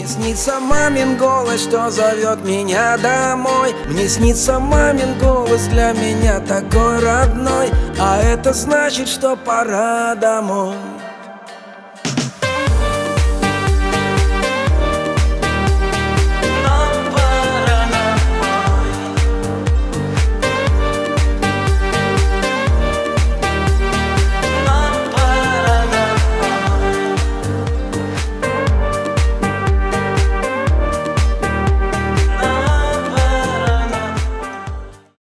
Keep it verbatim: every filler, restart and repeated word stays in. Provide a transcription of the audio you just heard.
Мне снится мамин голос, что зовет меня домой. Мне снится мамин голос, для меня такой родной. А это значит, что пора домой.